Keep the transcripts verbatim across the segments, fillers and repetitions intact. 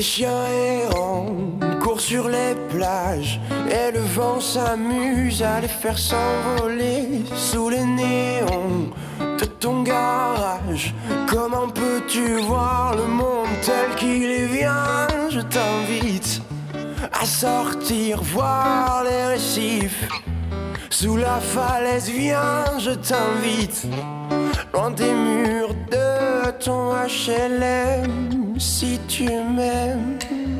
Des chiens errants courent sur les plages et le vent s'amuse à les faire s'envoler sous les néons de ton garage. Comment peux-tu voir le monde tel qu'il est? Viens, je t'invite à sortir, voir les récifs sous la falaise. Viens, je t'invite loin des murs de ton H L M si tu m'aimes.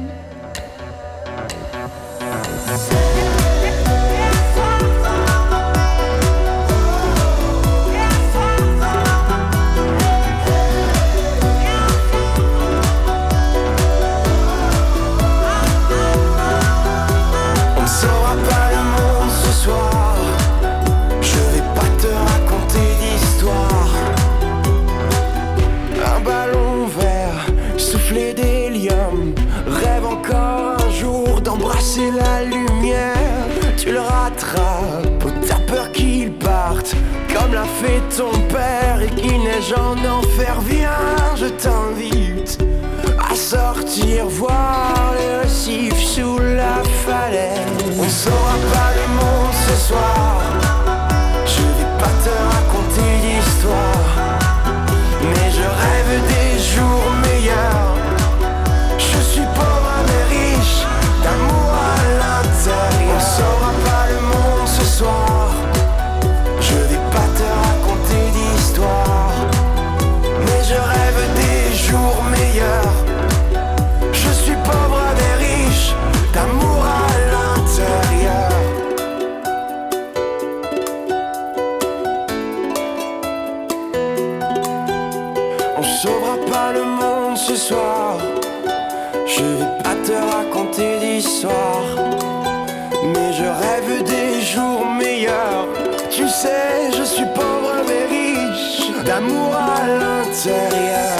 On ne saura pas le monde ce soir. Je vais pas te raconter d'histoire. Un ballon vert soufflé d'hélium, rêve encore un jour d'embrasser la lumière. Tu le rattrapes, t'as peur qu'il parte comme l'a fait ton père et qu'il neige en enfer. Viens, je t'invite à sortir, voir les récifs sous la falaise. On saura pas le monde ce soir. Je vais pas te raconter d'histoire, mais je rêve des jours meilleurs. Je suis pauvre mais riche d'amour à l'intérieur. On saura pas le monde ce soir. Je vais pas te raconter d'histoire, mais je rêve des jours meilleurs. Je suis pauvre mais riche d'amour à l'intérieur. On sauvera pas le monde ce soir. Je vais pas te raconter d'histoire, mais je rêve des jours meilleurs. Tu sais, je suis pauvre mais riche d'amour à l'intérieur.